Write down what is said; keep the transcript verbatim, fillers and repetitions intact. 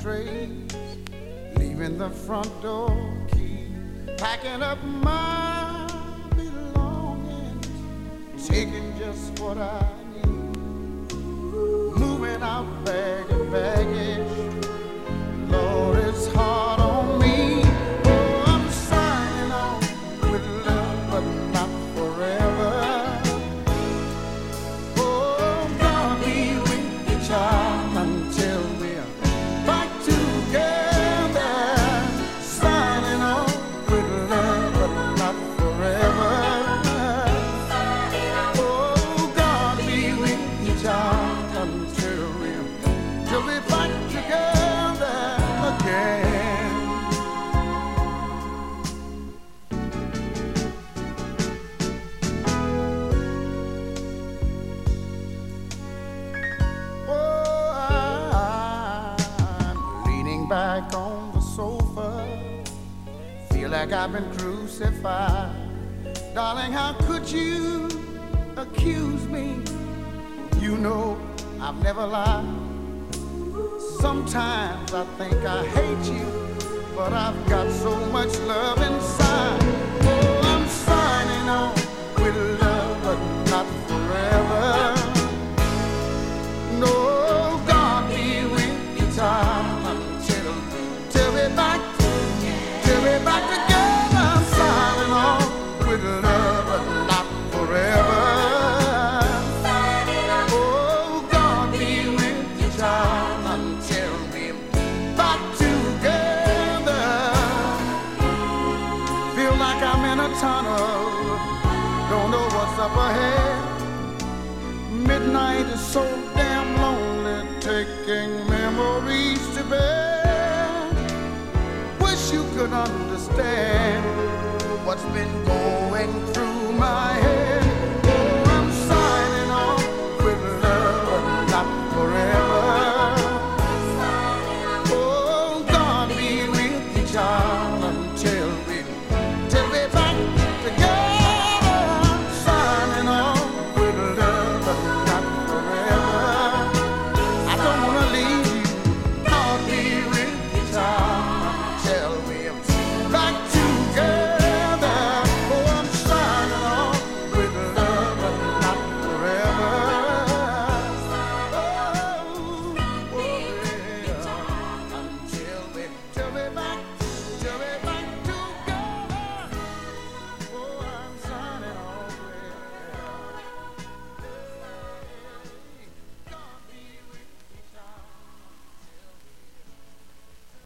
trays, leaving the front door key, packing up my belongings, taking just what I need, moving out bag and baggage. Lord, it's hard on me. Oh, I'm signing on with love, but not forever. Oh, God be with you, child, until we're back together. Signing on with love, but not forever. Oh, God be with you, child, until we're till we're back together again. Oh, I'm leaning back on the sofa, feel like I've been crucified. Darling, how could you accuse me? You know I've never lied. Sometimes I think I hate you, but I've got so much love inside. Oh, I'm signing on with love, but not forever. No, God be with you, time until till we're back, till we're back together. I'm signing on with love, but not forever. Oh, God be with you, child, until we're back together. Feel like I'm in a tunnel, don't know what's up ahead. Midnight is so damn lonely, taking memories to bed. Wish you could understand what's been going on.